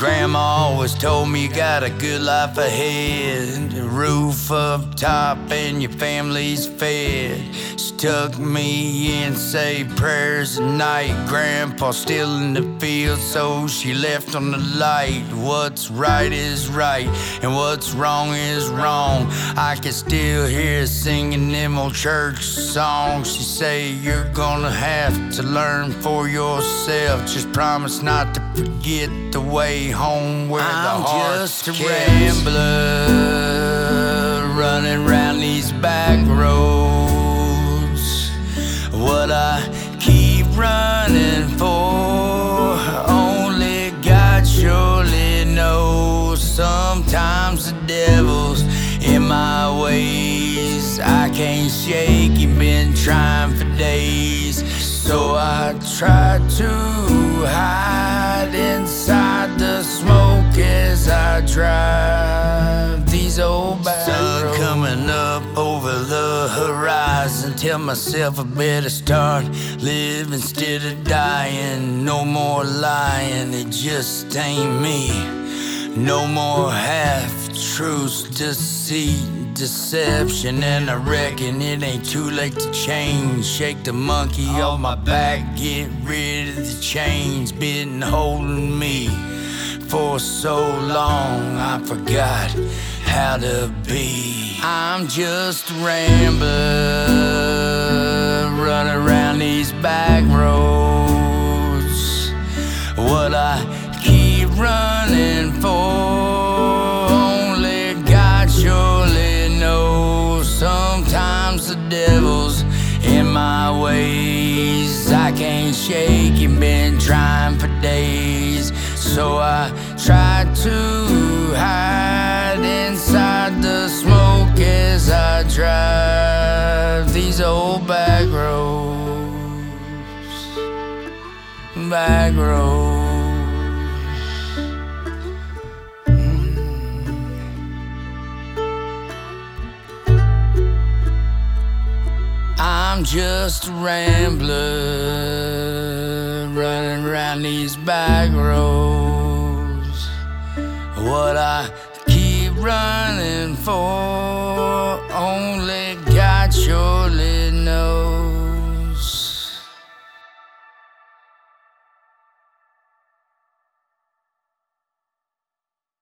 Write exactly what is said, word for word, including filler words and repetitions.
Grandma always told me you got a good life ahead, a roof up top and your family's fed. She tucked me in, say prayers at night. Grandpa's still in the field, so she left on the light. What's right is right and what's wrong is wrong. I can still hear her singing them old church songs. She say you're gonna have to learn for yourself. Just promise not to forget the way home where I'm the heart's just a rambler, running round these back roads. What I keep running for, only God surely knows. Sometimes the devil's in my ways, I can't shake him, been trying for days. So I try to hide inside the smoke as I drive these old back roads. Sun coming up over the horizon, tell myself I better start living instead of dying. No more lying, it just ain't me. No more half-truths, deceit, deception. And I reckon it ain't too late to change. Shake the monkey off my back, get rid of the chains been holding me for so long. I forgot how to be. I'm just a rambler, running around these back roads. What I keep running for, only God surely knows. Sometimes the devil's in my ways, I can't shake him, been trying for days. So I try to hide inside the smoke as I drive these old back roads, back roads. I'm just a rambler, running around these back roads. What I keep running for, only God surely